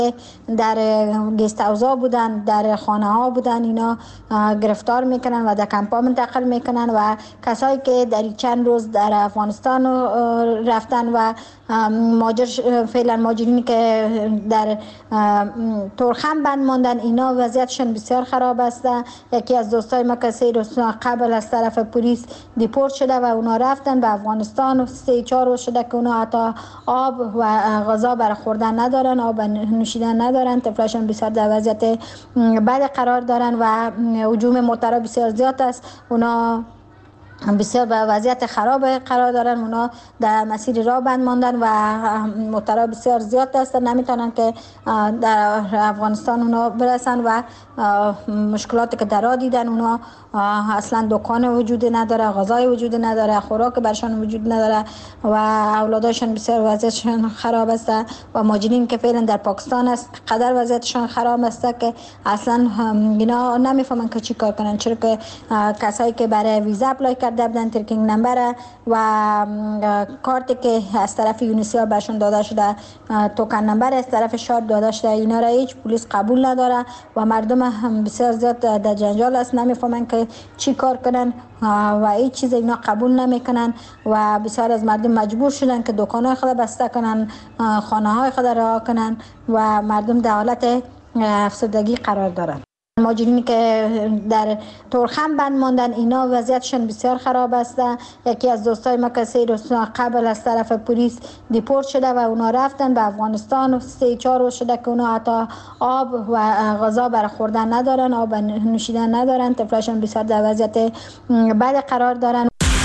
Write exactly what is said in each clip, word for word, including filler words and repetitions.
در گست هاوس‌ها بودن، در خانه ها بودن، اینا گرفتار میکنن و در کمپ ها منتقل میکنن و کسایی که در چند روز در افغانستان رفتن و ماجر فعلا ماجرینی که در تورخم بند ماندن، اینا وضعیتشون بسیار خراب است. یکی از دوستای ما که سه روز قبل از طرف پلیس دیپورت شده و اونا رفتن به افغانستان، سه چهار روز شده که اونا حتی آب و غذا برای خوردن ندارن، آب نوشیدن ندارن، طفلاشون بسیار در وضعیت بد قرار دارن و هجوم موترها بسیار زیاد است. اونا بسیار به وضعیت خراب قرار دارن، اونا در مسیر راه بند ماندن و موترها بسیار زیاد هستن، نمیتونن که در افغانستان اونا برسن و مشکلاتی که در راه دیدن، اونا اصلا دکان وجود نداره، غذای وجود نداره، خوراک برشان وجود نداره و اولاداشون بسیار وضعیتشون خراب است و ماجرین که فعلا در پاکستان است قدر وضعیتشون خراب است که اصلا اینا نمیفهمن که چی کار کنن، چرا که کسایی که برای ویزا اپلای کرده بودن ترکینگ نمبر و کارتی که از طرف یونیسیار برشون داده شده، توکن نمبر از طرف شاد داده شده، اینا را هیچ پلیس قبول نداره و مردم هم بسیار زیاد در جنجال است، نمیفهمن که چی کار کنن و هیچ چیز اینا قبول نمیکنن و بسیار از مردم مجبور شدن که دکانهای خود بسته کنن، خانه های خود رها کنن و مردم در حالت افسردگی قرار دارن. ماجرینی که در تورخم بند ماندن، اینا وضعیتشون بسیار خراب است. یکی از دوستای ما که سه روز قبل از طرف پلیس دیپورت شده و اونا رفتن به افغانستان، سه چهار روز شده که اونا حتی آب و غذا برای خوردن ندارن، آب نوشیدن ندارن، طفلاشون بسیار در وضعیت بد قرار دارن.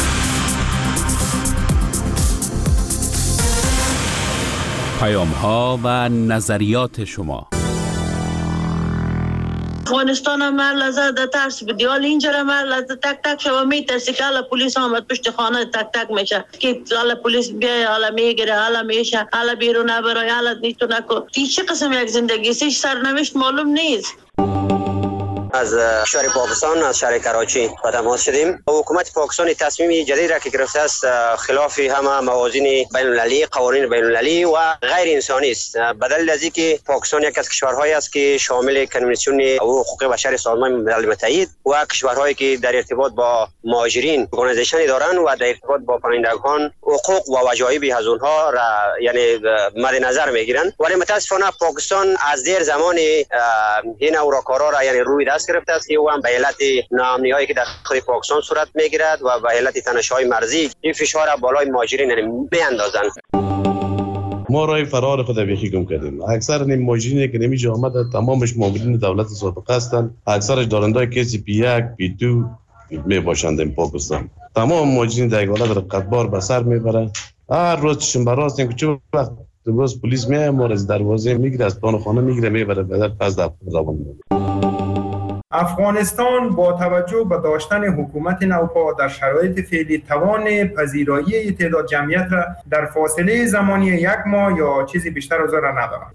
پیام ها و نظریات شما. افغانستان هم لحظه در ترس بدی، حالا اینجا هم لحظه تک تک شما میترسی که حالا پلیس آمد پشت خانه تک تک میشه که حالا پلیس بیای، حالا میگیره، حالا میشه، حالا بیرون نبرای، حالا نیتو نکن. این چه قسم یک زندگی است؟ هیچ سرنوشت معلوم نیست. از شهر پاکستان، از شهر کراچی با تماس شدیم. حکومت پاکستان تصمیم جدید را که گرفته است خلاف همه موازین بین المللی، قوانین بین المللی و غیر انسانی است. بدل از اینکه پاکستان یک از کشورهایی است که شامل کنوانسیون حقوق بشر سازمان ملل متحد و کشورهایی که در ارتباط با مهاجرین ارگانیزیشنی دارند و در ارتباط با پناهندگان حقوق و وجایب از اونها را یعنی مد نظر میگیرند، ولی متاسفانه پاکستان از دیر زمان این اوراکارا را یعنی روی دست گرفته است که او هم به علت ناامنی‌هایی که در خود پاکستان صورت میگیرد و به علت تنش‌های مرزی این فشار بالای مهاجرین میاندازند. ما رای فرار خود بیخی گم کردیم. اکثر نیم مهاجرینی که نمیجا آمده تمامش مامورین دولت سابقه هستند، اکثرش دارندای کسی پی یک پی دو می باشند این پاکستان. تمام مهاجرین در حالت رقتبار به سر میبرند. هر روز شنبه راست اینکه چه وقت روز پلیس میاد ما از دروازه میگیره، از پان خانه میگیره میبره بعد پس در روان میشه. افغانستان با توجه به داشتن حکومت نوپا در شرایط فعلی توان پذیرایی تعداد جمعیت را در فاصله زمانی یک ماه یا چیزی بیشتر از آن را ندارد.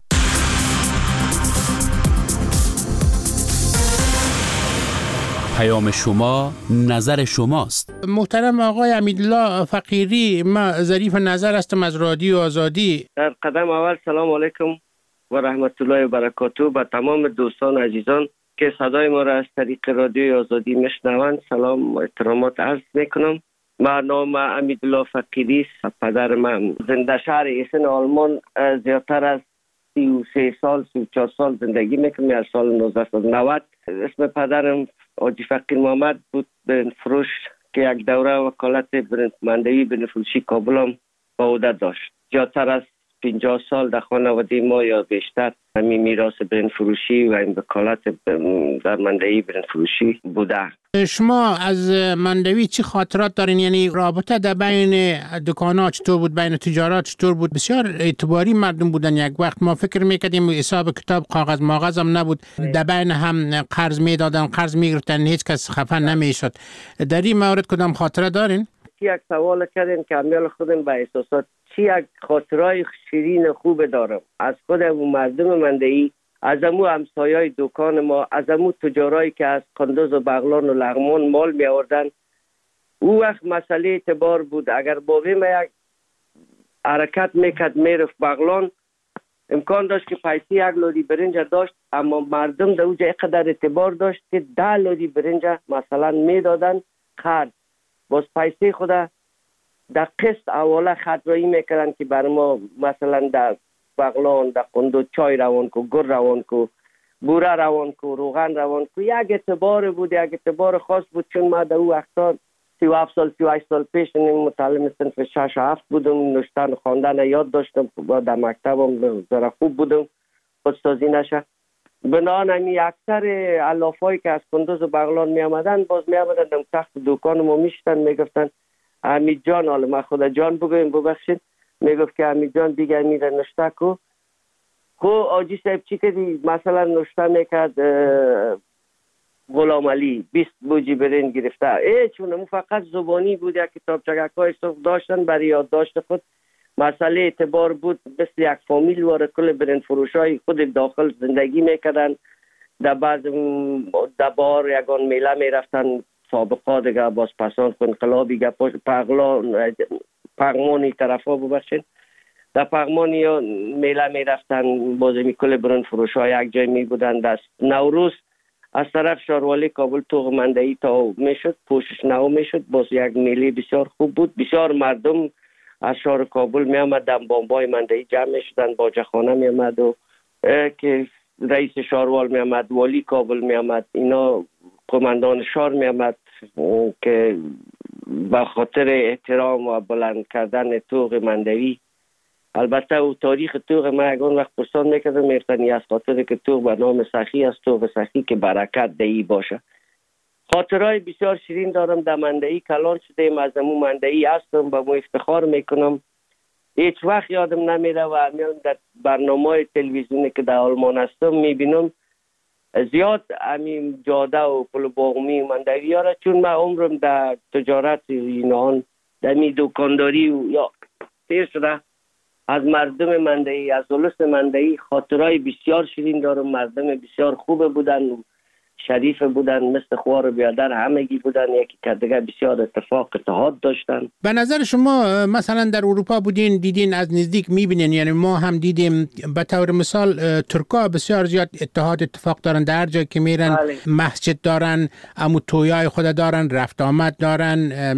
پیام شما نظر شماست. محترم آقای امیدالله فقیری، ما ظریف نظر هستم از رادیو آزادی. در قدم اول سلام علیکم و رحمت الله و برکاته به تمام دوستان عزیزان که صدای ما را از طریق رادیو آزادی میشنوند سلام و احترامات عرض میکنم. من نام امیدالله فقیری است. پدر من زنده شهر ایسن آلمان زیادتر از سی و سه سال سی و چهار سال زندگی میکنم. از سال نوزده صد و نود اسم پدرم حاجی فقیر محمد بود برنج فروش که یک دوره وکالت برنج مندوی برنج فروشی کابل هم با عهده داشت. زیادتر از پنجاه سال در خانواده ما یا بیشتر همین میراث برنج فروشی و این وکالت در مندوی برنج فروشی بوده. شما از مندوی چی خاطرات دارین؟ یعنی رابطه در بین دکان‌ها چطور بود، بین تجارت چطور بود؟ بسیار اعتباری مردم بودن. یک وقت ما فکر میکردیم حساب کتاب کاغذ ماغذ هم نبود، در بین هم قرض میدادن، قرض میگرفتن، هیچ کس خفه نمیشد. در این مورد کدام خاطره دارین؟ یک سوال کردین که امیال خودم به احساسات چی یک خاطرای شیرین خوب دارم از خودم و مردم مندوی، از امو همسایای دکان ما، از امو تجارایی که از قندوز و بغلان و لغمان مال می آوردن. او وقت مسئله اعتبار بود. اگر بابی ما یک حرکت میکرد میرفت بغلان، امکان داشت که پیسی یک لوری برنج داشت، اما مردم در اونجا اینقدر اعتبار داشت که ده لوری برنج مثلا میدادن خرج، باز پیسی خود در قسط اوله خطرایی میکردن که بر ما مثلا در بغلان، در قندو چای روان کو، گر روان کو، بوره روان کو، روغن روان کو. یک اعتبار بود، یک اعتبار خاص بود. چون ما در اون وقتا سی و هفت سال سی و هشت سال پیش متعلم صنف شش و هفت بودم، نوشتن و خواندن یاد داشتم، در مکتبم ذره خوب بودم، خودسازی نشه. بنابراین اکثر علافایی که از کندوز و بغلان می آمدن باز می آمدن در تخت دکان ما میشتن، میگفتن حمید جان، حالا ما خدا جان بگویم ببخشید، میگفت که حمید جان دیگه میره نشته کو. خو آجی صاحب چی کردی؟ مثلا نشته میکرد غلام علی بیست بوجی برنج گرفته. ای چون اون فقط زبانی بود، یک کتاب چگکای صف داشتن برای یادداشت خود. مسئله اعتبار بود، مثل یک فامیل واره کل برنج فروشای خود داخل زندگی میکردن. در بعض دبار یگان میله میرفتن، سابقا دیگه باز پسان انقلابی گه پغلان پغمانی طرف ها ببخشید، در پغمانی یا میله میرفتن، باز می کل برنج فروشای یک جای می بودن. دست نوروز از طرف شاروالی کابل توغ مندهی تا میشد، پوشش نو میشد، باز یک میله بسیار خوب بود. بسیار مردم از شهر کابل می آمدن، بامبای مندهی جمع می شدن، باجخانه می آمد و که رئیس شاروال می آمد، والی کابل می آمد، اینا قماندان شهر می آمد که به خاطر احترام و بلند کردن توغ مندهی. البته او تاریخ توغ ما یکان وقت پرسان میکردم، میفتنی از خاطر که توغ به نام سخی است، توغ سخی که برکت دهی باشه. خاطرهای بسیار شیرین دارم. در مندهی کلان شدیم، از امو مندهی هستم، به مو افتخار میکنم. هیچ وقت یادم نمیره و همیان در برنامه تلویزیونی که در آلمان هستم میبینم زیاد همین جاده و پل باغمی مندهی ها را، چون من عمرم در تجارت اینان در می دکانداری و یا تیر شده، از مردم مندهی، از اولس مندهی خاطرهای بسیار شیرین دارم. مردم بسیار خوب بودن، شریف بودن، مثل خوار بیادر همگی بودن، یکی کدگه بسیار اتفاق اتحاد داشتن. به نظر شما مثلا در اروپا بودین، دیدین، از نزدیک میبینین، یعنی ما هم دیدیم به طور مثال ترکا بسیار زیاد اتحاد اتفاق دارن، در جایی که میرن بله. مسجد دارن، امو تویای خود دارن، رفت آمد دارن،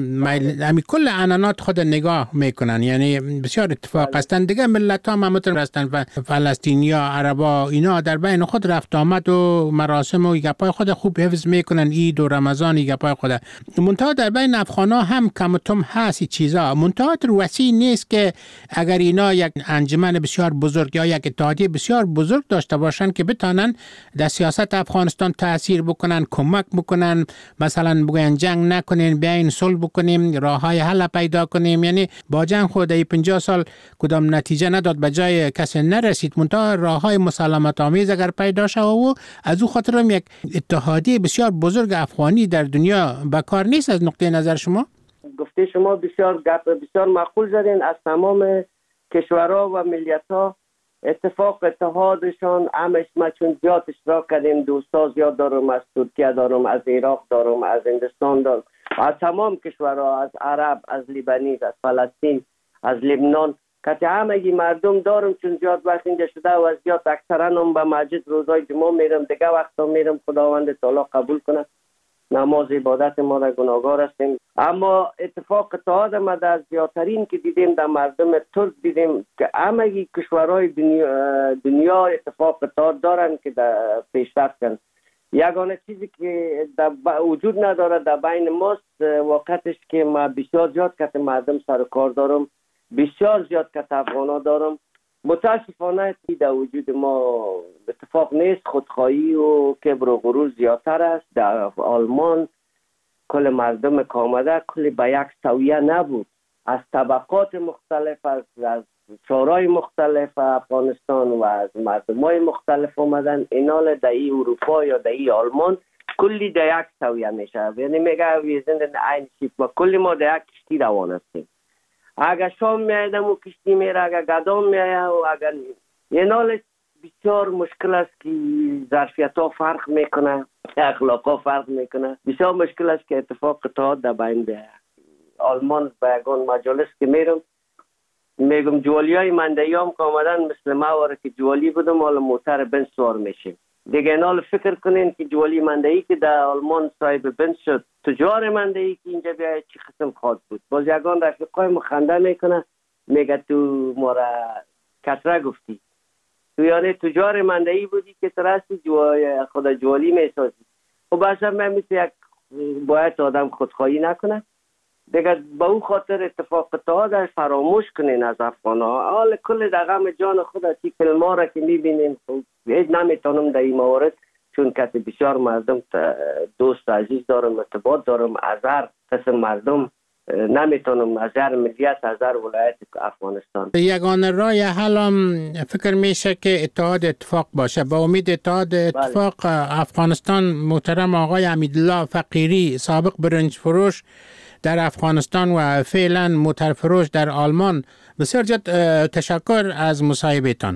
همین کل عنانات خود نگاه میکنن، یعنی بسیار اتفاق بله. هستن. دیگه ملت ها همتون هستن و فلسطینیا، عربا، اینا در بین خود رفت آمد و مراسم و گپای خود خوب حفظ میکنن، عید و رمضان گپای خود. منتها در بین افغانا هم کم و کم هست چیزا، منتها وسیع نیست که اگر اینا یک انجمن بسیار بزرگ یا یک اتحادیه بسیار بزرگ داشته باشن که بتانن در سیاست افغانستان تاثیر بکنن، کمک بکنن، مثلا بگن جنگ نکنین، بیاین صلح بکنیم، راههای حل پیدا کنیم. یعنی با جنگ خود ای پنجاه سال کدام نتیجه نداد، به جای کسی نرسید، منتها راههای مسالمت آمیز اگر پیدا شد و از او خاطر هم یک اتحادیه بسیار بزرگ افغانی در دنیا بکار نیست. از نقطه نظر شما گفته شما بسیار گپ بسیار معقول زدین. از تمام کشورها و ملیت‌ها اتفاق اتحادشان همش ما چون زیاد اشتراک کردیم، دوستا زیاد دارم، از ترکیه دارم، از عراق دارم، از هندوستان دارم، از تمام کشورها، از عرب، از لیبنیز، از فلسطین، از لبنان، که همگی مردم دارم. چون زیاد وقت اینجا شده و از زیاد اکثرا هم به مسجد روزای جمعه میرم، دیگه وقتا میرم، خداوند تعالی قبول کنه نماز عبادت ما را گناهگار هستیم. اما اتفاق اتحاد ما در زیادترین که دیدیم در مردم ترک دیدیم که همگی کشورهای دنیا, دنیا اتفاق اتحاد دارن که در پیشرفت کنن. یگانه چیزی که در وجود نداره در بین ماست وقتش که ما بسیار زیاد کت مردم سر کار دارم، بسیار زیاد کت افغانا دارم. متاسفانه در وجود ما اتفاق نیست، خودخواهی و کبر و غرور زیادتر است. در آلمان کل مردم که آمده کل به یک سویه نبود، از طبقات مختلف، از, از شورای مختلف افغانستان و از مردمای مختلف آمدن. اینال در ای اروپا یا در ای آلمان کلی در یک سویه میشه، یعنی میگه ویزن این شیپ ما کلی ما در یک کشتی روان هستیم. اگر شام میایدم و کشتی میره، اگر گدام میاید و اگر یه نال بسیار مشکل است که ظرفیت ها فرق میکنه، اخلاق ها فرق میکنه. بسیار مشکل است که اتفاق اتحاد در بین ده. آلمان به یگان مجالس که میرم میگم جوالی های مندهی هم که آمدن مثل ما واره که جوالی بودم حالا موتر بنز سوار میشیم دیگه. اینا فکر کنین که جوالی مندهی که در آلمان صاحب بنز شد، تجار مندهی که اینجا بیاید چی قسم خواهد بود. باز یگان رفیقای مخنده میکنه میگه تو ما را کسره گفتی، تو یعنی تجار مندهی بودی که ترستی جو... خدا جوالی میسازی. خب باشم من مثل یک باید آدم خودخواهی نکنه دیگه. با اون خاطر اتفاقات در فراموش کنین از افغان ها. حال کل دغم جان خود از این فیلم ها را که میبینین هیچ نمیتونم در این موارد، چون کسی بسیار مردم دوست عزیز دارم، ارتباط دارم، از هر قسم مردم نمیتونم، از هر ملیت، از هر ولایت افغانستان. یگانه راه حل هم فکر میشه که اتحاد اتفاق باشه. با امید اتحاد اتفاق بله. افغانستان محترم آقای امیدالله فقیری سابق برنج فروش در افغانستان و فعلا موتر فروش در آلمان، بسیار جد تشکر از مصاحبهتان.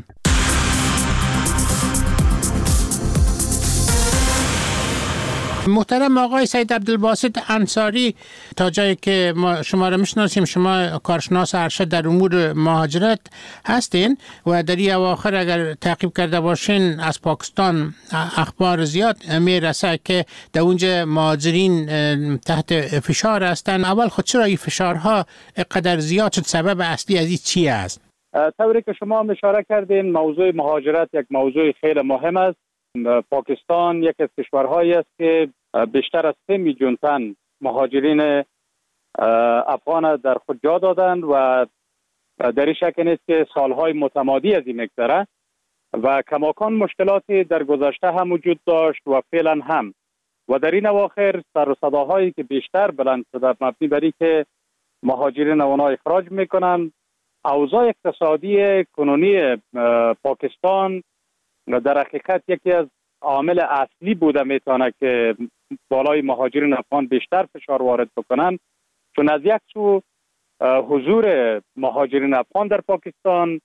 محترم آقای سید عبدالباسط انصاری، تا جایی که ما شما را میشناسیم شما کارشناس ارشد در امور مهاجرت هستین و در این اواخر اگر تعقیب کرده باشین از پاکستان اخبار زیاد میرسه که در اونجا مهاجرین تحت فشار هستن. اول خود چرا این فشارها قدر زیاد شد؟ سبب اصلی از این چی است؟ طوری که شما اشاره کردین موضوع مهاجرت یک موضوع خیلی مهم است. پاکستان یک از کشورهایی است که بیشتر از سه میلیون تن مهاجرین افغان در خود جا دادند و در این شک نیست که سالهای متمادی از این مگذره و کماکان مشکلاتی در گذشته هم وجود داشت و فعلا هم. و در این اواخر سر و صداهایی که بیشتر بلند شده مبنی بر اینکه مهاجرین اونها اخراج میکنن. اوضاع اقتصادی کنونی پاکستان در حقیقت یکی از عامل اصلی بوده میتونه که بالای مهاجرین افغان بیشتر فشار وارد بکنن، چون از یک سو حضور مهاجرین افغان در پاکستان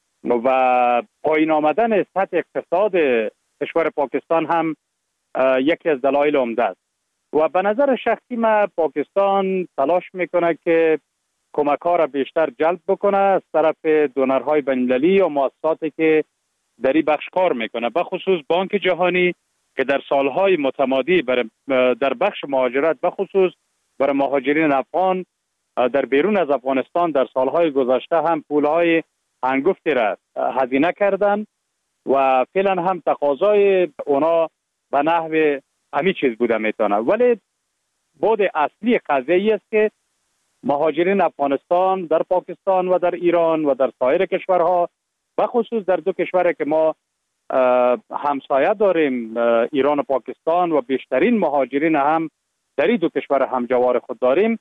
و پایین آمدن سطح اقتصاد کشور پاکستان هم یکی از دلایل عمده است. و به نظر شخصی من پاکستان تلاش میکنه که کمک‌ها را بیشتر جلب بکنه از طرف دونرهای بین‌المللی و مؤسساتی که در این بخش کار میکنه، به خصوص بانک جهانی که در سالهای متمادی در بخش مهاجرت به خصوص برای مهاجرین افغان در بیرون از افغانستان در سالهای گذشته هم پولهای هنگفتی را هزینه کردند و فعلا هم تقاضای اونا به نحو همین چیز بوده میتونه. ولی بود اصلی قضیه است که مهاجرین افغانستان در پاکستان و در ایران و در سایر کشورها، به خصوص در دو کشوری که ما همسایه داریم ایران و پاکستان و بیشترین مهاجرین هم در این دو کشور همجوار خود داریم،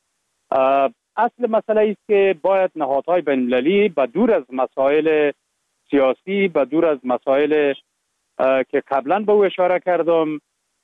اصل مسئله است که باید نهادهای بین‌المللی به دور از مسائل سیاسی، به دور از مسائل که قبلا به او اشاره کردم،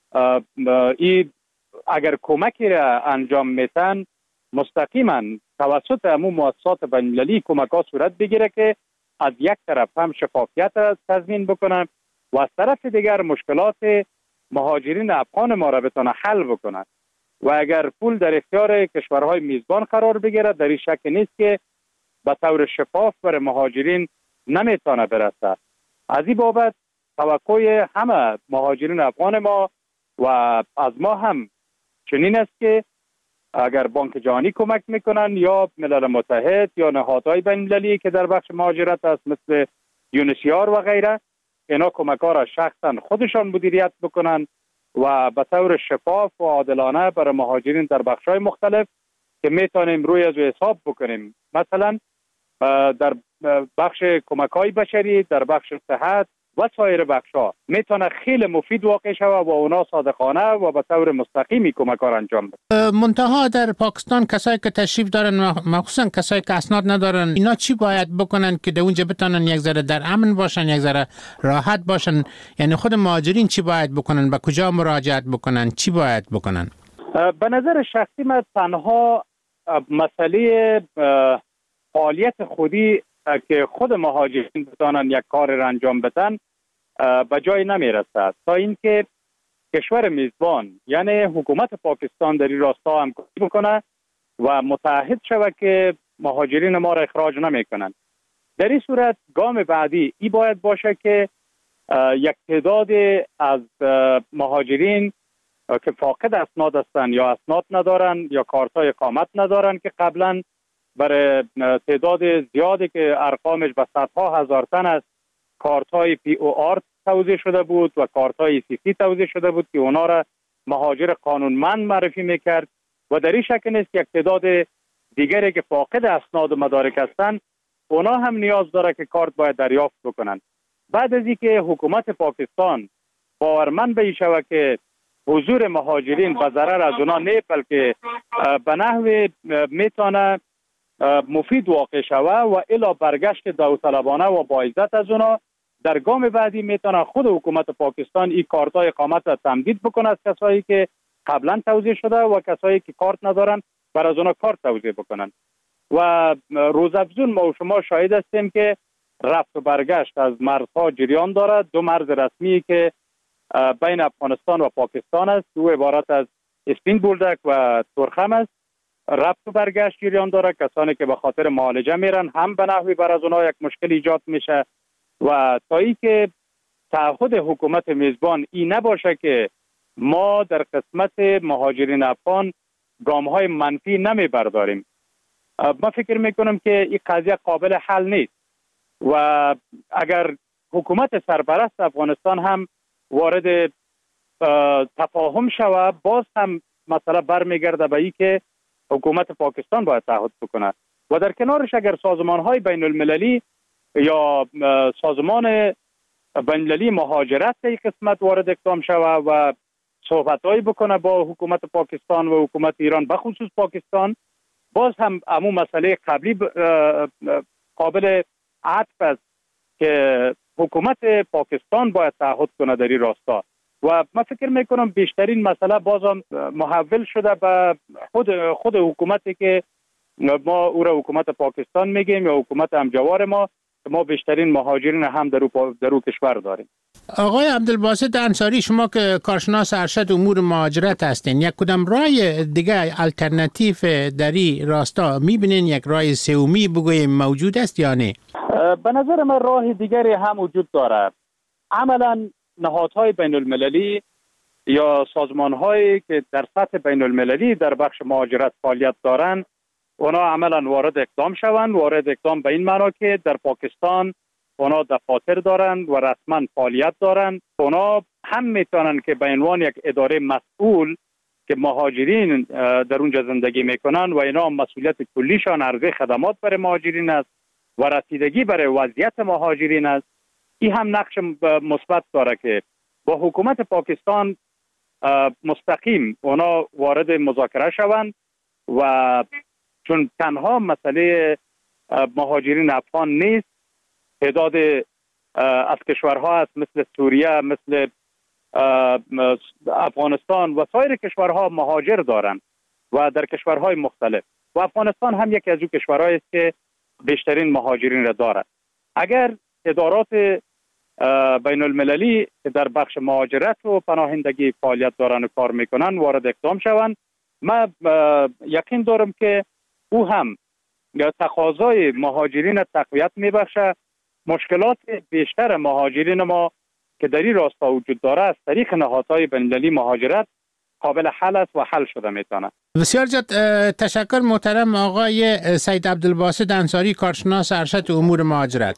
این اگر کمکی را انجام میتن مستقیما توسط همون مؤسسات بین‌المللی کمک ها صورت بگیره که از یک طرف هم شفافیت را تضمین بکنن و از طرف دیگر مشکلات مهاجرین افغان ما را بتونه حل بکنن. و اگر پول در اختیار کشورهای میزبان قرار بگیره در این شک نیست که به طور شفاف برای مهاجرین نمیتونه برسه. از این بابت توقع همه مهاجرین افغان ما و از ما هم چنین است که اگر بانک جهانی کمک میکنن یا ملل متحد یا نهادهای بین‌المللی که در بخش مهاجرت است مثل یونسیار و غیره، اینا کمک ها را شخصا خودشان مدیریت بکنن و به طور شفاف و عادلانه برای مهاجرین در بخش های مختلف که میتونیم روی از حساب بکنیم، مثلا در بخش کمک های بشری، در بخش صحت و سایر بخش ها میتونه خیلی مفید واقع شود و اونا صادقانه و به طور مستقیمی کمک ها انجام بده. منتها در پاکستان کسایی که تشریف دارن، مخصوصا کسایی که اسناد ندارن، اینا چی باید بکنن که در اونجا بتونن یک ذره در امن باشن، یک ذره راحت باشن؟ یعنی خود مهاجرین چی باید بکنن؟ به کجا مراجعت بکنن؟ چی باید بکنن؟ به نظر شخصی من تنها مسئله فعالیت خودی که خود مهاجرین بتانن یک کار را انجام بدن به جای نمیرسد تا اینکه کشور میزبان یعنی حکومت پاکستان در این راستا همکاری بکنه و متعهد شود که مهاجرین ما را اخراج نمی کنند. در این صورت گام بعدی ای باید باشه که یک تعداد از مهاجرین که فاقد اسناد هستند یا اسناد ندارن یا کارتای اقامت ندارن که قبلا برای تعداد زیادی که ارقامش به صدها هزار تن است کارتای پی او آر توزیع شده بود و کارتای سی سی توزیع شده بود که اونا را مهاجر قانونمند معرفی میکرد و در این شکل نیست که یک تعداد دیگری که فاقد اسناد و مدارک هستند اونا هم نیاز داره که کارت باید دریافت بکنن. بعد از اینکه حکومت پاکستان باورمند به این شود که حضور مهاجرین به ضرر از اونا نه بلکه به نحو میتونه مفید واقع شوه و الا برگشت داوطلبانه و با عزت از اونا، در گام بعدی میتونه خود حکومت پاکستان این کارتای اقامت را تمدید بکنه از کسایی که قبلا توزیع شده و کسایی که کارت ندارن بر از اونا کارت توزیع بکنن. و روزافزون ما و شما شاهد هستیم که رفت و برگشت از مرزها جریان دارد. دو مرز رسمی که بین افغانستان و پاکستان است، دو عبارت از اسپین بولدک و تورخم است، رفت و برگشت جریان دارد. کسانی که به خاطر معالجه میرن هم به نحوی بر از اونها یک مشکل ایجاد میشه و تا ای که تعهد حکومت میزبان این نباشه که ما در قسمت مهاجرین افغان گام های منفی نمی برداریم، ما فکر میکنم که این قضیه قابل حل نیست و اگر حکومت سرپرست افغانستان هم وارد تفاهم شود باز هم مسئله برمیگرده به این که حکومت پاکستان باید تعهد بکنه و در کنارش اگر سازمان های بین المللی یا سازمان بین المللی مهاجرت در این قسمت وارد اقدام شود و صحبت هایی بکنه با حکومت پاکستان و حکومت ایران به خصوص پاکستان، باز هم امو مسئله قبلی قابل عطف است که حکومت پاکستان باید تعهد کنه در این راستا و من فکر میکنم بیشترین مسئله بازم محول شده به خود خود حکومتی که ما او را حکومت پاکستان میگیم یا حکومت همجوار ما، ما بیشترین مهاجرین هم در او در او کشور داریم. آقای عبدالباسط انصاری، شما که کارشناس ارشد امور مهاجرت هستین، یک کدام رای دیگه الटरनेटिव در این راستا میبینین؟ یک رای سومی بگویم موجود است یا نه؟ به نظر من راه دیگری هم وجود دارد. عملا نهادهای بین المللی یا سازمانهایی که در سطح بین المللی در بخش مهاجرت فعالیت دارند اونا عملا وارد اقدام شوند. وارد اقدام به این معنا که در پاکستان اونا دفاتر دارند و رسما فعالیت دارند. اونا هم میتونن که به عنوان یک اداره مسئول که مهاجرین در اونجا زندگی میکنن و اینا مسئولیت کلیشان عرضه خدمات برای مهاجرین است و رسیدگی برای وضعیت مهاجرین است، این هم نقش مثبت داره که با حکومت پاکستان مستقیم اونا وارد مذاکره شوند و چون تنها مسئله مهاجرین افغان نیست، تعداد از کشورها هست مثل سوریه، مثل افغانستان و سایر کشورها مهاجر دارند و در کشورهای مختلف و افغانستان هم یکی از اون کشورهایی است که بیشترین مهاجرین را دارد. اگر ادارات بین المللی که در بخش مهاجرت و پناهندگی فعالیت دارن و کار میکنن وارد اقدام شوند، من یقین دارم که او هم تقاضای مهاجرین تقویت میبخشه. مشکلات بیشتر مهاجرین ما که در این راستا وجود داره از طریق نهادهای بین المللی مهاجرت قابل حل است و حل شده میتونه. بسیار زیاد تشکر محترم آقای سید عبدالباسط انصاری، کارشناس ارشد امور مهاجرت.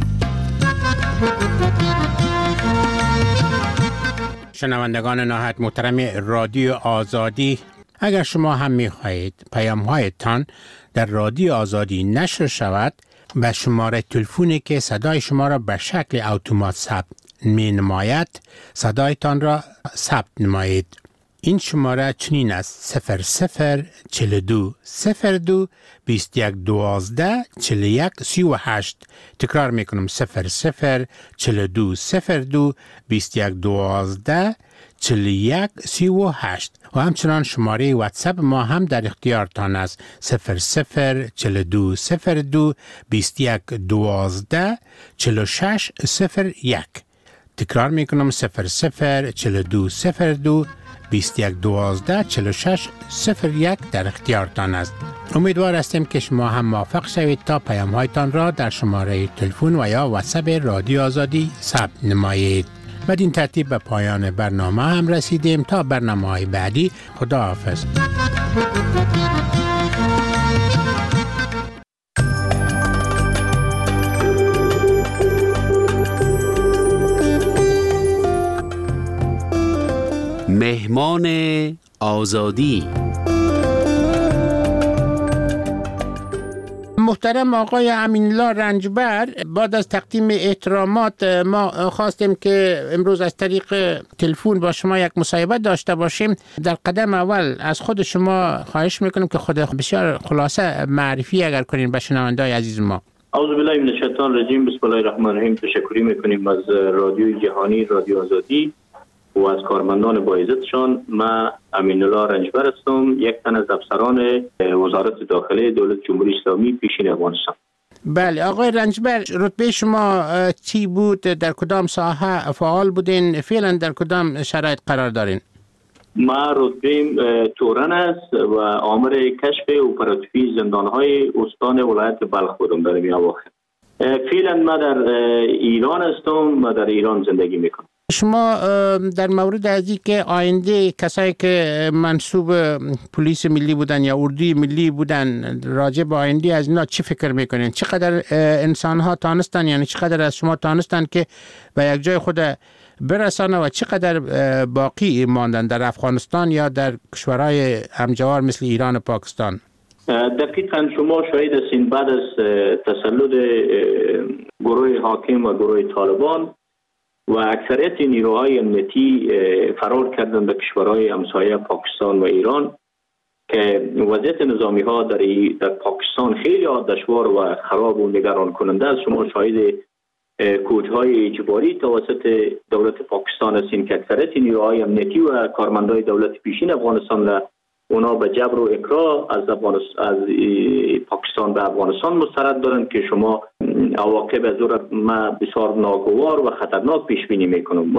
شنوندگان نهایت محترم رادیو آزادی، اگر شما هم می‌خواهید پیام‌هایتان در رادیو آزادی نشر شود، به شماره تلفنی که صدای شما را به شکل اتومات ثبت می‌نماید صدایتان را ثبت نمایید. این شماره چنین است: صفر صفر چهل و دو صفر دو بیست و یک دوازده چهل و یک سی و هشت. تکرار میکنم: صفر صفر چهل و دو صفر دو بیست و یک دوازده چهل و یک سی و هشت. و همچنان شماره واتساپ ما هم در اختیارتان است: صفر صفر چهل و دو صفر دو بیست و یک دوازده چهل و شش صفر یک. تکرار میکنم صفر صفر چهل و دو صفر دو بیست و یک دوازده چهل و شش صفر یک در اختیارتان است. امیدوار هستیم که شما هم موافق شوید تا پیام هایتان را در شماره تلفن و یا واتساپ رادیو آزادی ثبت نمایید. بدین ترتیب به پایان برنامه هم رسیدیم. تا برنامه های بعدی، خدا حافظ. مهمان آزادی. محترم آقای امین‌الله رنجبر، بعد از تقدیم احترامات ما خواستیم که امروز از طریق تلفن با شما یک مصاحبه داشته باشیم. در قدم اول از خود شما خواهش میکنیم که خود بسیار خلاصه معرفی اگر کنین به شنونده‌های عزیز ما. اعوذ بالله من الشیطان الرجیم. بسم الله الرحمن الرحیم. تشکری میکنیم از رادیوی جهانی رادیو آزادی و از کارمندان با عزتشان. من امین‌الله رنجبر هستم، یک تن از افسران وزارت داخله دولت جمهوری اسلامی پیشین افغانستان. بله آقای رنجبر، رتبه شما چی بود؟ در کدام ساحه فعال بودین؟ فعلا در کدام شرایط قرار دارین؟ ما رتبه تورن است و آمر کشف اپراتیوی زندانهای استان ولایت بلخ بودم در این اواخر. فعلا ما در ایران هستم و در ایران زندگی میکنم. شما در مورد از این که آینده کسایی که منصوب پلیس ملی بودن یا اردوی ملی بودن راجع به آینده از اینا چی فکر میکنین؟ چقدر انسان ها تانستن، یعنی چقدر از شما تانستن که به یک جای خود برسانه و چقدر باقی ماندن در افغانستان یا در کشورهای همجوار مثل ایران و پاکستان؟ دقیقا شما شاهد هستین بعد از تسلط گروه حاکم و گروه طالبان و اکثریت نیروهای امنیتی فرار کردن به کشورهای همسایه پاکستان و ایران که وضعیت نظامی ها در, در پاکستان خیلی دشوار و خراب و نگران کننده است. شما شاهد کوچهای اجباری توسط دولت پاکستان هستین که اکثریت نیروهای امنیتی و کارمندای دولت پیشین افغانستان اونا به جبر و اکراه از از پاکستان به افغانستان مسترد دارند که شما عواقب از ما بسیار ناگوار و خطرناک پیش بینی میکنم. و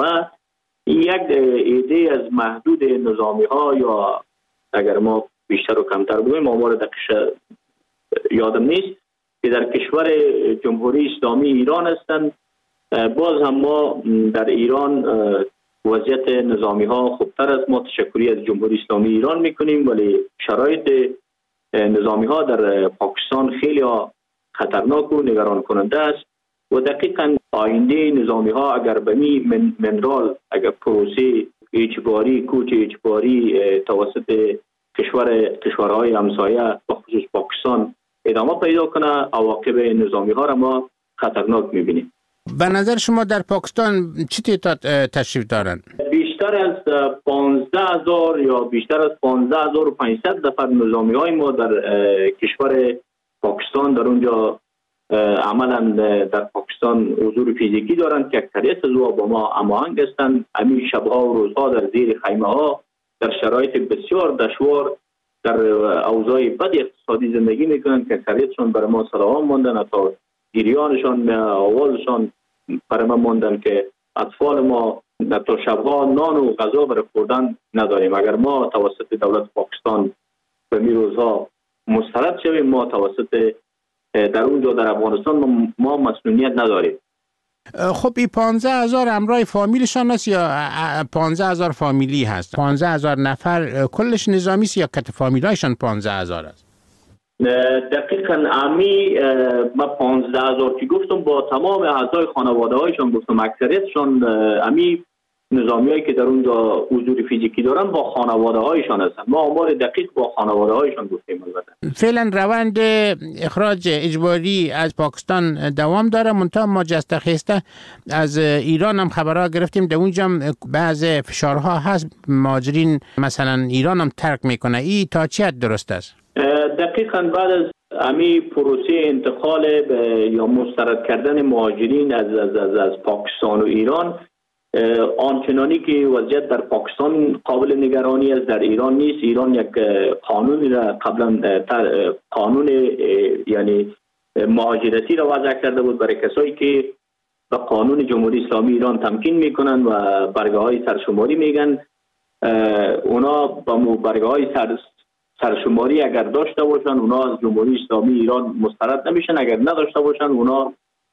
یک ایده از محدود نظامی ها یا اگر ما بیشتر و کمتر بگویم آمار دقیق یادم نیست که در کشور جمهوری اسلامی ایران هستند. باز هم ما در ایران وضعیت نظامی ها خوبتر از ما تشکری از جمهوری اسلامی ایران میکنیم، ولی شرایط نظامی ها در پاکستان خیلی خطرناک و نگران کننده است و دقیقاً آینده نظامی ها اگر به می من منرال اگر پروسه اجباری کوچ اجباری توسط کشور کشورهای همسایه و خصوص پاکستان ادامه پیدا کنه، عواقب نظامی ها را ما خطرناک میبینیم. به نظر شما در پاکستان چی تعداد تشریف دارند؟ بیشتر از پانزده هزار یا بیشتر از پانزده هزار و پانصد نفر نظامی های ما در کشور پاکستان در اونجا عملا در پاکستان حضور فیزیکی دارند که اکثریت از او با ما هماهنگ هستند. همین شبها و روزها در زیر خیمه ها در شرایط بسیار دشوار در اوضاع بد اقتصادی زندگی میکنند که اکثریتشان برای ما سلام ماندن، تا گریانشان آوازشان برای ما ماندن که اطفال ما تا شبها نان و غذا برای خوردن نداریم. اگر ما توسط دولت پاکستان به می روزها مسترد شویم، ما توسط در اونجا در افغانستان ما مسئولیت نداریم. خب این پانزده هزار همراه فامیلشان است یا پانزده هزار فامیلی هست؟ پانزده هزار نفر کلش نظامی است یا کت فامیلایشان پانزده هزار است؟ دقیقاً امی ما پانزده هزار که گفتم با تمام اعضای خانواده هایشان گفتم، اکثریتشان امی نظامی هایی که در اونجا حضور فیزیکی دارن با خانواده هایشان هستن. ما آمار دقیق با خانواده هایشان گفتیم. البته فعلا روند اخراج اجباری از پاکستان دوام داره، منتها ما جسته خسته از ایران هم خبرها گرفتیم، در اونجا بعض فشارها هست، مهاجرین مثلا ایران هم ترک میکنه. این تا چه حد درست است؟ دقیقاً بعد از امی پروسه انتقال یا مسترد کردن مهاجرین از از از, از پاکستان و ایران، آنچنانی که وضعیت در پاکستان قابل نگرانی است در ایران نیست. ایران یک قانونی را قبلا قانون یعنی مهاجرتی را وضع کرده بود برای کسایی که به قانون جمهوری اسلامی ایران تمکین میکنن و برگه های سرشماری میگن. اونا با برگه های سر سرشماری اگر داشته باشن اونا از جمهوری اسلامی ایران مسترد نمیشن، اگر نداشته باشن اونا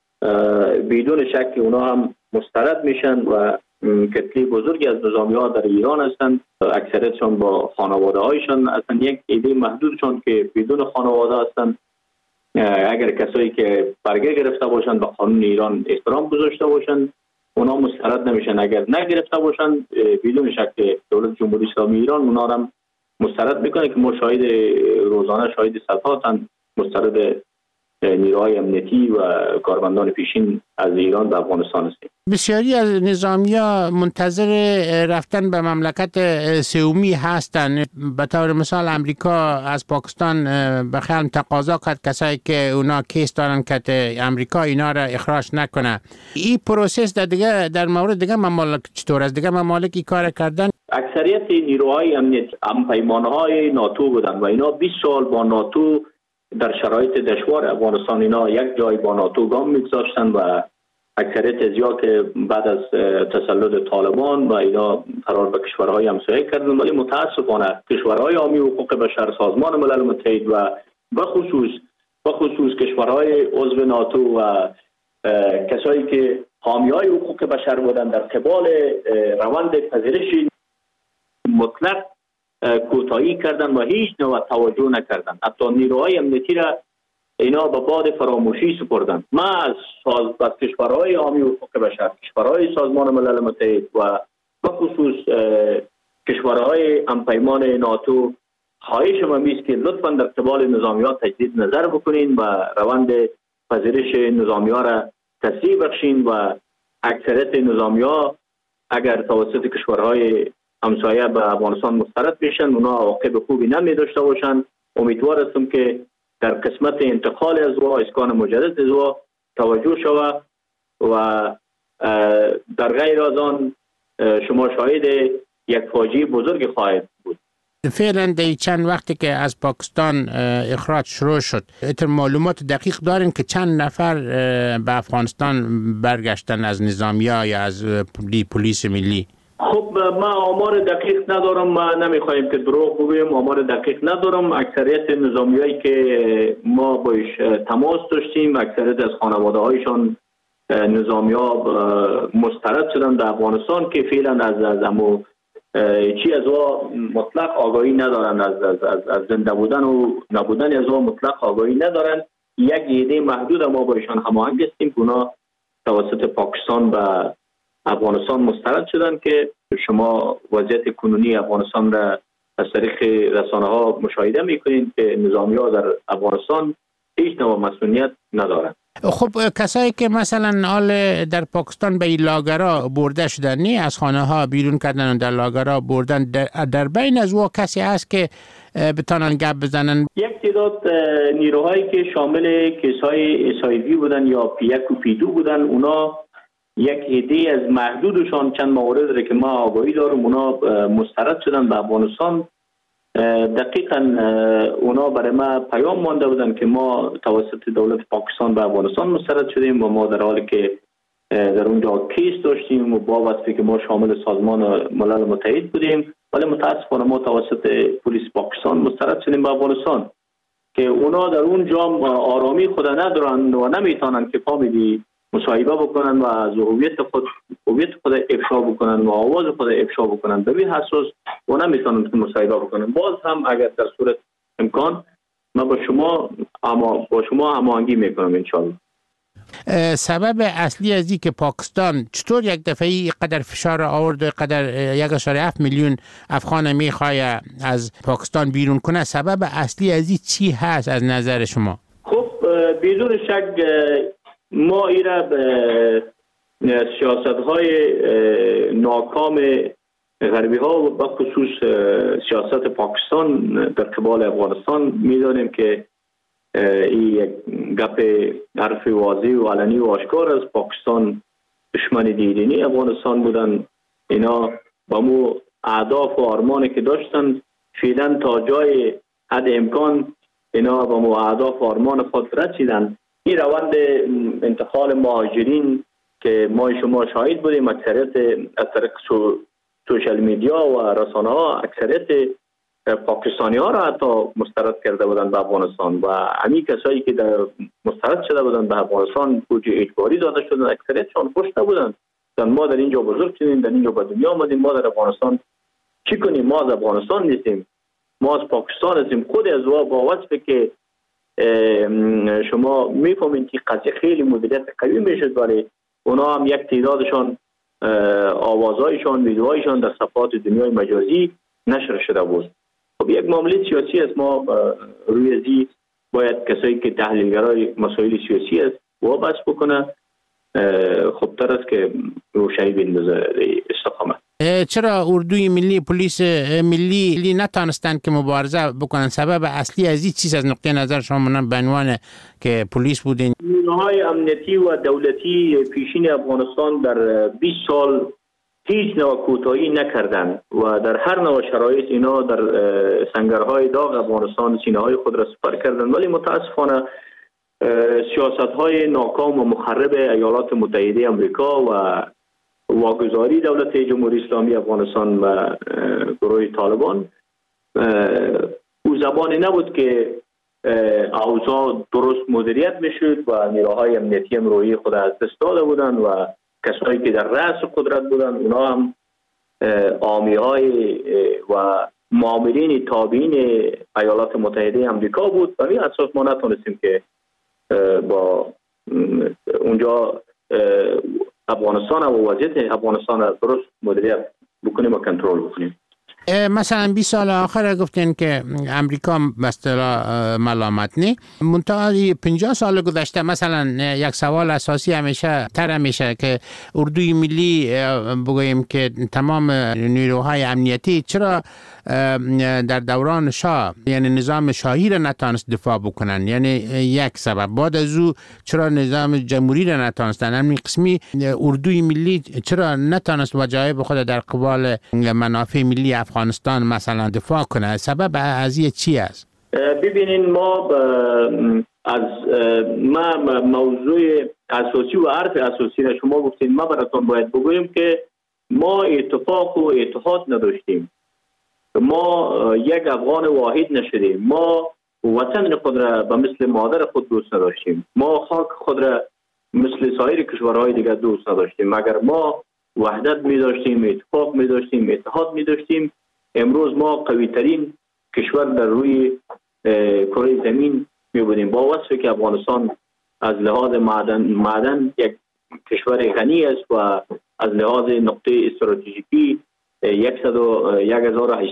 بدون شک اونا هم مسترد میشن و کتله بزرگی از نظامی ها در ایران هستند. اکثریتشان با خانواده هایشان هستند، یک عده محدودشان که بدون خانواده هستند. اگر کسایی که برگه گرفته باشند به قانون ایران احترام گذاشته باشند اونا مسترد نمیشن، اگر نگرفته باشند بدون شک دولت جمهوری اسلامی ایران اونا هم مسترد میکنه که ما شاهد روزانه شاهد صفاتن مسترد نیروهای امنیتی و کارمندان پیشین از ایران به افغانستان هستیم. بسیاری از نظامیا منتظر رفتن به مملکت سومی هستند. به طور مثال امریکا از پاکستان به خیال تقاضا کرد کسایی که اونا کیس دارن که امریکا اینا را اخراج نکنه. این پروسس در دیگه در مورد دیگه ممالک چطور است؟ دیگه ممالک این کار کردن؟ اکثریت نیروهای امنیت هم پیمانهای ناتو بودن و اینا بیست سال با ناتو در شرایط دشوار افغانستان اینا یک جای با ناتو گام میگذاشتن و اکثریت ازیا که بعد از تسلط طالبان و اینا قرار به کشورهای همسایه کردن، ولی متاسفانه کشورهای حامی حقوق بشر، سازمان ملل متحد و بخصوص بخصوص کشورهای عضو ناتو و کسایی که حامیای حقوق بشر بودن در قبال روند پذیرش مطلق کوتاهی کردن و هیچ نوع توجه نکردن. حتی نیروهای امنیتی را اینا به باد فراموشی سپردن. ما از ساز از کشورهای حامی حقوق بشر، کشورهای سازمان ملل متحد و بخصوص کشورهای همپیمان ناتو خواهش ما است که لطفاً در قبال نظامیات تجدید نظر بکنین و روند پذیرش نظامیات را تسریع بخشین و اکثریت نظامیات اگر توسط کشورهای همسایه به افغانستان مسترد بشن اونا عواقب خوبی نمی داشته باشند. امیدوار هستم که در قسمت انتقال از و اسکان مجدد از و توجه شود و در غیر از آن شما شاهد یک فاجعه بزرگ خواهد بود. فعلا در چند وقتی که از پاکستان اخراج شروع شد اتر معلومات دقیق دارین که چند نفر به افغانستان برگشتن از نظامیه یا از پلیس ملی؟ خب ما آمار دقیق ندارم، ما نمیخوایم که دروغ بگویم، آمار دقیق ندارم. اکثریت نظامیایی که ما باش تماس داشتیم اکثریت از خانواده هایشان نظامیا مسترد شدن در افغانستان که فعلا از از امو چی از او مطلق آگاهی ندارن، از از از, از زنده بودن و نبودن از او مطلق آگاهی ندارن. یک عده محدود ما با ایشان هماهنگ هستیم که اونا توسط پاکستان و افغانستان مسترد شدن که شما وضعیت کنونی افغانستان را از طریق رسانه ها مشاهده میکنید که نظامی ها در افغانستان هیچ نوع مسئولیت ندارند. خب کسایی که مثلا حال در پاکستان به لاگرها برده شدن، نه از خانه ها بیرون کردن و در لاگرها بردن، در, در بین از او کسی هست که بتانن گپ بزنن؟ یک تعداد نیروهایی که شامل کیس‌های اس آی وی بودن یا پی یک و پی دو بودن، اونا یک عده از محدودشان چند مورد را که ما آگاهی دارم اونا مسترد شدن به افغانستان. دقیقاً اونا برای ما پیام مانده بودن که ما توسط دولت پاکستان به افغانستان مسترد شدیم و ما در حالی که در اونجا کیس داشتیم و با وصفی که ما شامل سازمان ملل متحد بودیم، ولی متاسفانه ما توسط پلیس پاکستان مسترد شدیم به افغانستان که اونا در اونجا آرامی خود ندارن و نمیتونن که فامیلی مصاحبه بکنن و از هویت خود هویت خود افشا بکنن و آواز خود افشا بکنن. به این حساس و نمیتونن که مصاحبه بکنن. باز هم اگر در صورت امکان من با شما اما با شما هماهنگی میکنم ان شاءالله. سبب اصلی از این که پاکستان چطور یک دفعه قدر فشار آورد و قدر یک اشاره هفت میلیون افغان میخواد از پاکستان بیرون کنه، سبب اصلی از این چی هست از نظر شما؟ خب بدون شک ما ایرا به سیاست های ناکام غربی ها و بخصوص سیاست پاکستان در قبال افغانستان میدانیم که این یک گپ حرف واضح و علنی و آشکار است. پاکستان دشمن دیرینی افغانستان بودن. اینا با مو اهداف و آرمانی که داشتن فعلا تا جای حد امکان اینا با مو اهداف و آرمان خود رسیدن. این روند انتقال مهاجرین که ما شما شاهد بودیم اکثریت از طریق سوشال میدیا و رسانه ها اکثریت پاکستانی ها را حتی مسترد کرده بودند به افغانستان و همین کسایی که در مسترد شده بودند به افغانستان بوجه اجباری داده شدند اکثریتشان خوش نبودند. ما در اینجا بزرگ شدیم، در اینجا به دنیا آمدیم، ما در افغانستان چی کنیم؟ ما از افغانستان نیستیم، ما از پاکستان هستیم. خود از وا با وصفه که شما میفهمید که قضیه خیلی مدیریت قوی میشد، ولی اونا هم یک تعدادشان آوازهایشان ویدیوهایشان در صفحات دنیای مجازی نشر شده بود. خب یک معامله سیاسی است، ما روی ازی باید کسایی که تحلیلگرای مسائل سیاسی است وابست بکنه، خب تر است که روشنی بندازه استقامت. چرا اردوی ملی پلیس ملی نتانستند که مبارزه بکنن؟ سبب اصلی از این چیز از نقطه نظر شما منم به عنوان که پلیس بودین؟ نیروهای امنیتی و دولتی پیشین افغانستان در بیست سال هیچ نوع کوتاهی نکردند و در هر نوع شرایط اینا در سنگرهای داغ افغانستان سینه‌های خود را سپر کردند، ولی متاسفانه سیاست‌های ناکام و مخرب ایالات متحده آمریکا و واگذاری دولت جمهوری اسلامی افغانستان و گروه طالبان او زبانی نبود که اوضاع درست مدیریت میشد و نیروهای امنیتی هم روی خود از دست داده بودند و کسایی که در رأس قدرت بودند اونا هم حامی‌های و مامورین تابعین ایالات متحده آمریکا بود و این اساس ما نتونستیم که با اونجا افغانستان و وضعیت افغانستان درست مدیریت بکنیم و کنترل بکنیم. مثلا بیست سال آخر گفتین که امریکا به اصطلاح ملامت نی، منتها پنجاه سال گذشته مثلا یک سوال اساسی همیشه تر همیشه که اردوی ملی بگوییم که تمام نیروهای امنیتی چرا در دوران شاه یعنی نظام شاهی را نتانست دفاع بکنن؟ یعنی یک سبب. بعد از او چرا نظام جمهوری را نتانستن؟ همین قسمی اردوی ملی چرا نتانست وجایب خود در قبال منافع ملی افغانستان مثلا دفاع کنه؟ سبب از این چی است؟ ببینین ما از ما موضوع اساسی و حرف اساسی را شما گفتین، ما براتون باید بگویم که ما اتفاق و اتحاد نداشتیم، ما یک افغان واحد نشدیم، ما وطن خود را به مثل مادر خود دوست نداشتیم، ما خاک خود را مثل سایر کشورهای دیگر دوست نداشتیم. اگر ما وحدت می داشتیم، اتفاق می داشتیم، اتحاد می داشتیم، امروز ما قوی ترین کشور در روی کره زمین می بودیم. با وصفی که افغانستان از لحاظ معدن معدن یک کشور غنی است و از لحاظ نقطه استراتژیکی یک هزار و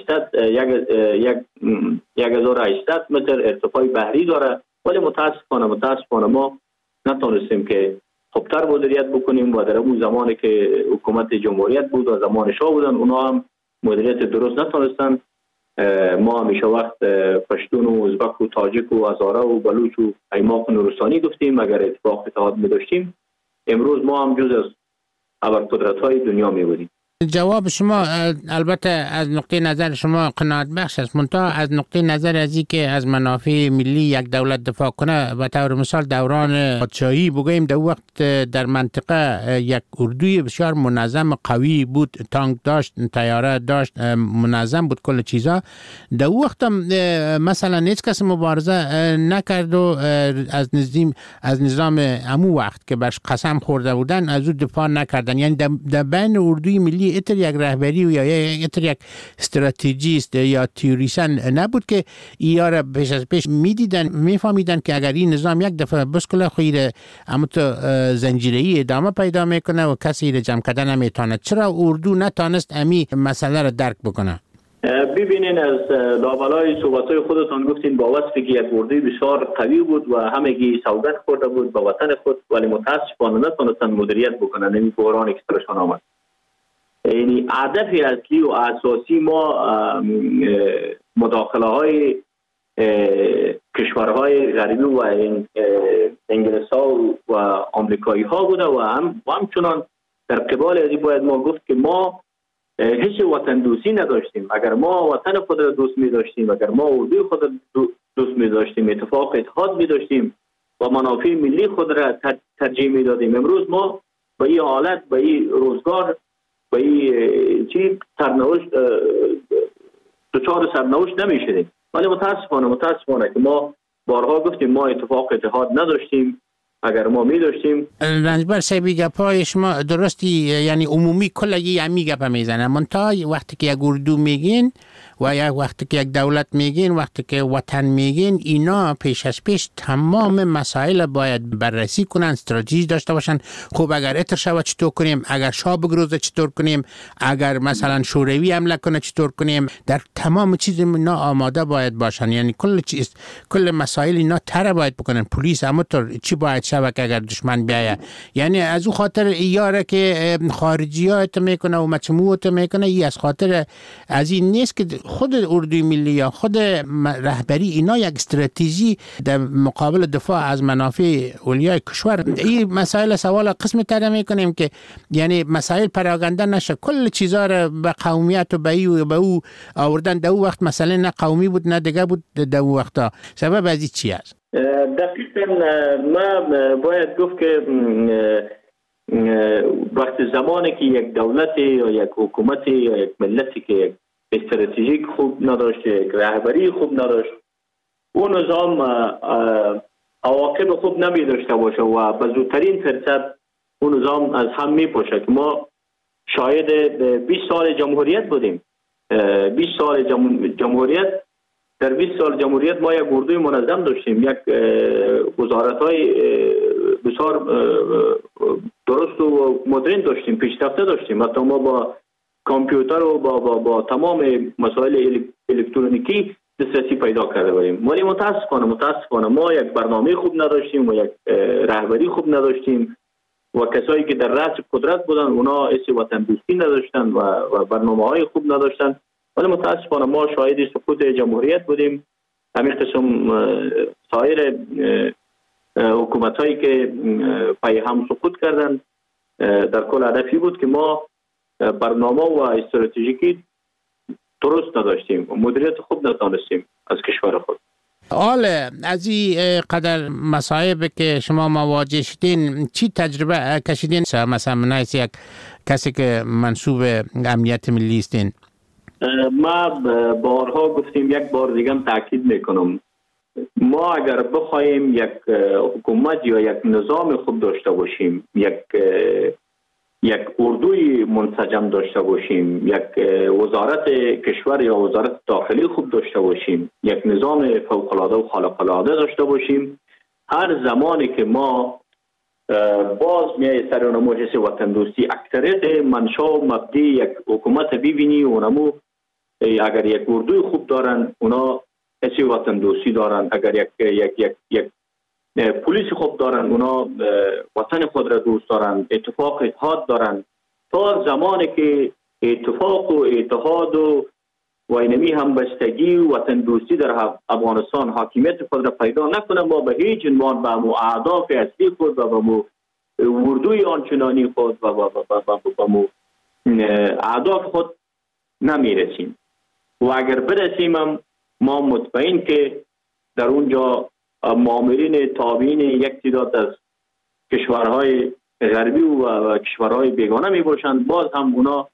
هشتصد متر ارتفاع بحری داره، ولی متاسفانه متاسفانه ما نتونستیم که خوبتر مدیریت بکنیم و در اون زمانی که حکومت جمهوریت بود و زمان شاه بودن اونا هم مدیریت درست نتونستن. ما همیشه وقت پشتون و ازبک و تاجک و هزاره و بلوچ و ایماق و نورستانی گفتیم. اگر اتفاق اتحاد می داشتیم امروز ما هم جز از ابرقدرت های دنیا می بودیم. جواب شما البته از نقطه نظر شما قناعت بخش است، منتها از نقطه نظر از این که از منافع ملی یک دولت دفاع کنه، به طور مثال دوران پادشاهی بگوییم در وقت در منطقه یک اردوی بسیار منظم قوی بود، تانک داشت، طیاره داشت، منظم بود کل چیزا. در وقت مثلا هیچ کس مبارزه نکرد و از نظام از نظام امو وقت که برش قسم خورده بودن از او دفاع نکردن. یعنی در بین اردوی ملی اتر یک رهبری و یا اتر یک استراتژیست یا تیوریسن نبود که اینا را پیش از پیش میدیدن، میفهمیدن که اگر این نظام یک دفعه بسکله خیر اما تو زنجیره‌ای ادامه پیدا میکنه و کسی را جمع کردن نمیتونه. چرا اردو نتانست امی مسئله را درک بکنه؟ ببینین از لابلای صحبت‌های خودتان گفتین با وصفی که یک اردوی بسیار قوی بود و همگی سوگند خورده بود به وطن خود، ولی متاسفانه نتونستن مدیریت بکنن. این بحران اکسترشان آمد. یعنی هدف اصلی و اساسی ما مداخله های کشورهای غربی و انگلیس ها و آمریکایی ها بوده و هم همچنان در قبال ازی باید ما گفت که ما هیچ وطن دوستی نداشتیم. اگر ما وطن خود را دوست می داشتیم، اگر ما اردوی خود را دوست می داشتیم، اتفاق اتحاد می داشتیم و منافع ملی خود را ترجیح می دادیم، امروز ما به این حالت، به این روزگار، به این چی سرنوشت دچار سرنوشت نمیشدیم. ولی متاسفانه متاسفانه که ما بارها گفتیم ما اتفاق اتحاد نداشتیم. اگر ما می داشتیم رنجبر صاحبی گپای شما درستی، یعنی عمومی کلگی همی گپ میزنه، منتها وقتی که یک اردو میگین و یک وقتی که یک دولت میگین، وقتی که وطن میگین، اینا پیش از پیش تمام مسائل باید بررسی کنن، استراتژی داشته باشن. خب اگر اتر شود چطور کنیم، اگر شاه بگروزه چطور کنیم، اگر مثلا شوروی حمله کنه چطور کنیم، در تمام چیز اینا آماده باید باشن. یعنی کل چیز، کل مسائل اینا تر باید بکنن. پلیس همونطور چی باید شود که اگر دشمن بیایه. یعنی از او خاطر ایاره که خارجی ها ات میکنه و مجموعه ات میکنه، ای از خاطر از این نیست که خود اردوی ملی یا خود رهبری اینا یک استراتژی در مقابل دفاع از منافع اولیای کشور. این مسائل سوال قسم تر میکنیم که یعنی مسائل پراگنده نشه، کل چیزا رو به قومیت و به ای و به او آوردن. در او وقت مسئله نه قومی بود نه دیگه بود. در او وقتا سبب از این چی است؟ دقیقا ما باید گفت که وقت زمانی که یک دولت یا یک حکومت یا یک ملتی که یک استراتژیک خوب نداشت، یک رهبری خوب نداشت، اون نظام عواقب خوب نمی داشته باشه و به زودترین فرصت اون نظام از هم می پاشه. که ما شاید بیست سال جمهوریت بودیم. بیست سال جمهوریت در بیست سال جمهوریت ما یک اردوی منظم داشتیم، یک وزارت‌های بسیار درست و مدرن داشتیم، پیشرفته داشتیم. حتی ما با کامپیوتر و با, با, با تمام مسائل الکترونیکی دسترسی پیدا کرده بودیم. ولی متاسفانه متاسفانه ما یک برنامه خوب نداشتیم و یک رهبری خوب نداشتیم و کسایی که در رأس قدرت بودن اونا حس وطن دوستی نداشتن و, و برنامه‌های خوب نداشتن. ولی متاسفانه ما شاهد سقوط جمهوریت بودیم. همین قسم سایر حکومت هایی که پای هم سقوط کردن در کل هدفی بود که ما برنامه و استراتژیکی درست نداشتیم و مدیریت خوب ندانستیم از کشور خود. حال از این قدر مصائب که شما مواجه شدین، چی تجربه کشیدین؟ مثلا منایس یک کسی که منصوب امنیت ملی استین. ما بارها گفتیم، یک بار دیگه تاکید میکنم، ما اگر بخوایم یک حکومت یا یک نظام خوب داشته باشیم، یک یک اردوی منسجم داشته باشیم، یک وزارت کشور یا وزارت داخلی خوب داشته باشیم، یک نظام فوق‌العاده و خارق‌العاده داشته باشیم، هر زمانی که ما باز میای سر اونمو حس وطن دوستی، اکثریت منشا و مبدی یک حکومت ببینی اونمو اگر یک اردوی خوب دارن اونا حس وطن دوستی دارن، اگر یک یک یک یک پلیس خوب دارن اونا وطن خود را دوست دارن، اتفاق اتحاد دارن. تا زمانی که اتفاق و اتحاد و و اینمی همبستگی و وطن دوستی در افغانستان حاکمیت خود را پیدا نکنه، ما به هیچ عنوان به مو اهداف اصلی خود و به مو اردوی آنچنانی خود و به مو اهداف خود نمیرسیم. و اگر برسیم هم ما مطمئن که در اونجا مامورین تابعین یک تعداد از کشورهای غربی و کشورهای بیگانه می باشند، باز هم اونا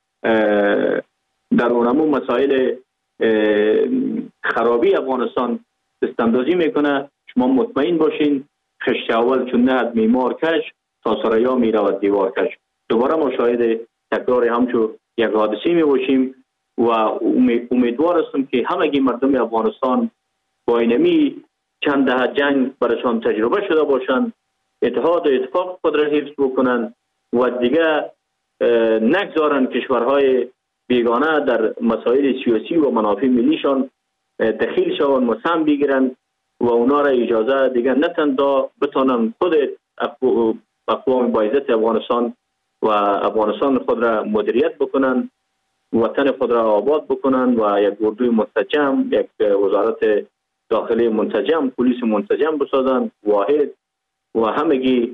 در اونمون مسائل خرابی افغانستان دستاندازی میکنه. شما مطمئن باشین خشت اول چون نه میمار کش تا سریا می رود دیوار کش. دوباره ما شاهد تکرار همچو یک حادثه می باشیم و امیدوار هستم که همگی مردم افغانستان با اینمی چند دهه جنگ برشان تجربه شده باشند، اتحاد و اتفاق خود را حفظ بکنند و دیگه نگذارن کشورهای بیگانه در مسائل سیاسی و منافع ملیشان دخیل شوند و سهم بگیرند و اونا را اجازه دیگه نتن دا بتانن خود اقوام باعزت افغانستان و افغانستان خود را مدیریت بکنن، وطن خود را آباد بکنن و یک اردوی منسجم، یک وزارت داخلی منسجم، پلیس منسجم بسازن، واحد و همگی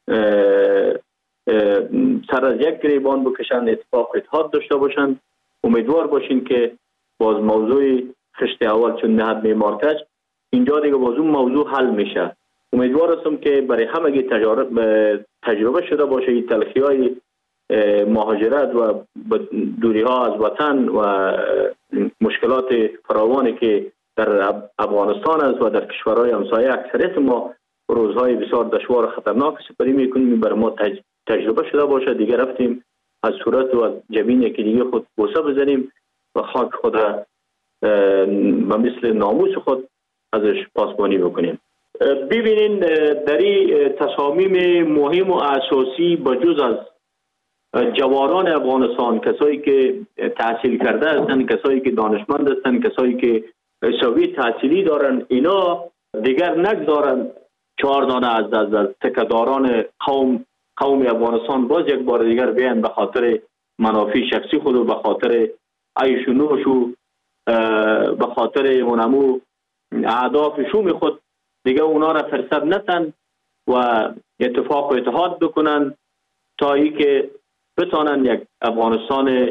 سر از یک گریبان بکشن، اتفاق اتحاد داشته باشن. امیدوار باشین که باز موضوع خشت اول چون نهد میمارکش اینجا دیگه باز اون موضوع حل میشه امیدوار هستم که برای همگی تجربه تجربه شده باشه این تلخی های مهاجرت و دوری ها از وطن و مشکلات فراوانی که در افغانستان است و در کشورهای همسایه. اکثریت ما روزهای بسیار دشوار و خطرناک سپری میکنیم، برای ما تج... تجربه شده باشه. دیگه رفتیم از صورت و جبین یکی دیگه خود بوسه بزنیم و خاک خود را و مثل ناموس خود ازش پاسبانی بکنیم. ببینین در این تصامیم مهم و اساسی بجز از جوانان افغانستان، کسایی که تحصیل کرده هستند، کسایی که دانشمند هستند، کسایی که سویه تحصیلی دارن، اینا دیگر نگذارن چهار دانه از از, از تکداران قوم قوم افغانستان باز یک بار دیگر بیان به خاطر منافع شخصی خود و به خاطر عیش و نوش و به خاطر اونمو اهداف شوم خود دیگه اونا را فرصت نتن و اتفاق و اتحاد بکنن تا ای که بتانن یک افغانستان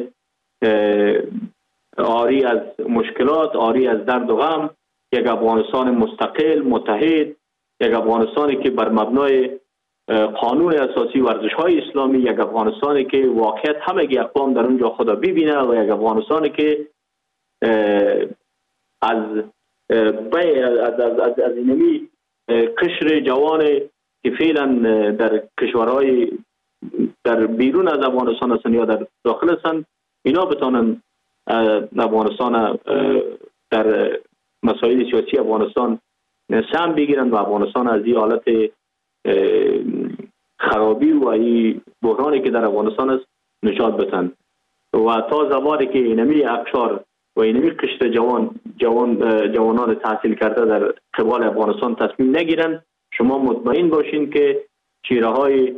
آری از مشکلات، آری از درد و غم، یک افغانستان مستقل، متحد، یک افغانستانی که بر مبنای قانون اساسی ورزش‌های اسلامی، یک افغانستانی که واقعیت همگی اقوام در اونجا خدا ببینه و یک افغانستانی که از از از از, از اینمی قشر جوان که فعلا در کشورهای در بیرون از افغانستان هستند یا در داخل هستند، اینا بتانن افغانستان در مسائل سیاسی افغانستان سهم بگیرن و افغانستان از این حالت خرابی و این بحرانی که در افغانستان است نجات بدن. و تا زمانی که اینمی اقشار و اینمی قشر جوان جوان جوانان تحصیل کرده در قبال افغانستان تصمیم نگیرن، شما مطمئن باشین که چیره های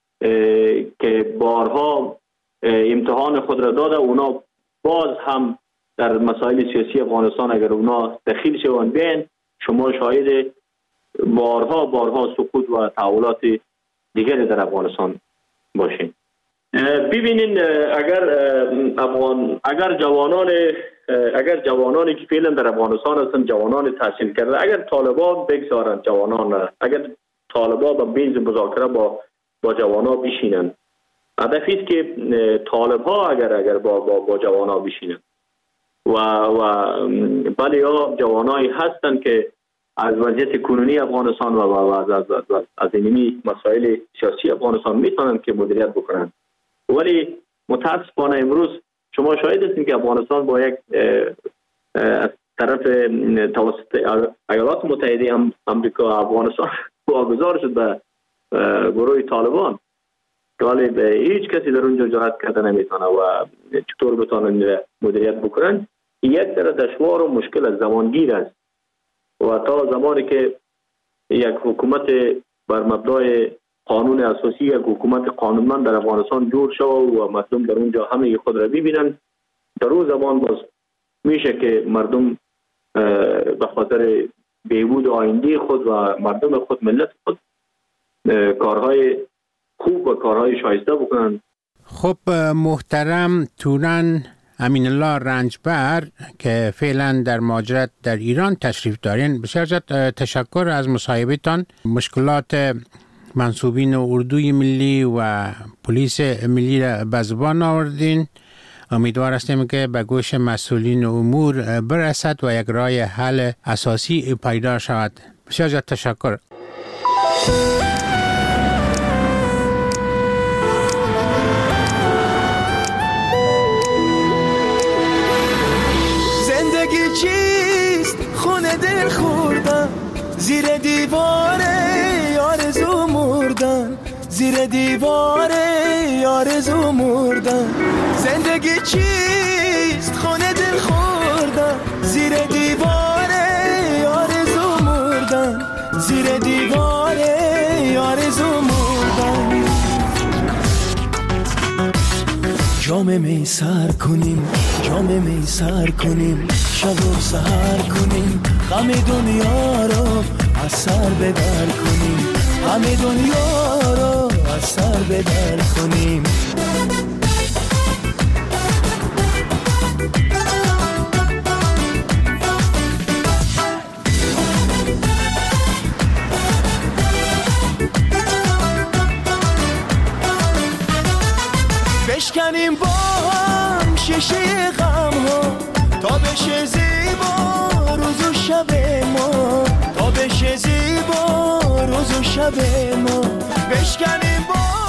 که بارها امتحان خود را داده اونا باز هم در مسائل سیاسی افغانستان اگر اونا دخیل شوند بین، شما شاهد بارها بارها سقوط و تحولات دیگری در افغانستان باشین. ببینین اگر افغان اگر جوانان اگر جوانانی که فعلا در افغانستان هستند، جوانان تحصیل کرده، اگر طالبان بگذارن جوانان، اگر طالبان با بیز مذاکره با با جوانا بشینن، هدفی است که طالبها اگر اگر با با, با جوانا بشینن و و بله یا جوانایی هستند که از وضعیت کنونی افغانستان و از از از, از, از اینمی مسائل سیاسی افغانستان میتونن که مدیریت بکنن. ولی متاسفانه امروز شما شاهد هستید که افغانستان با یک از طرف توسط ایالات متحده آمریکا افغانستان واگذار شد به گروه طالبان که ولی به هیچ کسی در اونجا جرأت کرده نمیتونه و چطور بتونن مدیریت بکنن. یک در دشوار و مشکل از زمانگیر است و تا زمانی که یک حکومت بر مبنای قانون اساسی، یک حکومت قانونمند در افغانستان جور شود و مردم در اونجا همه خود را ببینن، در اون زمان باز میشه که مردم به خاطر بهبود آینده خود و مردم خود، ملت خود، کارهای خوب و کارهای شایسته بکنن. خب محترم توران امین الله رنجبر که فعلا در مهاجرت در ایران تشریف دارین، بسیار زیاد تشکر از مصاحبتان. مشکلات منصوبین اردوی ملی و پلیس ملی را به زبان آوردین. امیدوار هستیم که به گوش مسئولین امور برسد و یک راه حل اساسی پیدا شود. بسیار زیاد تشکر. زندگی چیست؟ خونه دل خوردن زیر دیواره آرزو مردن، زیر دیواره آرزو مردن. زندگی چیست؟ خونه دل خوردن زیر دیواره آرزو مردن، زیر دیواره آرزو مردن. جام می سر کنیم، جام می سر کنیم، شب و سحر کنیم، غم دنیا رو از سر بدر کنیم، همه دنیا رو از سر بدر کنیم. شیشه غم ها تا بشه زیبا روز و شب ما، تا بشه زیبا روز و شب ما، بشکنیم با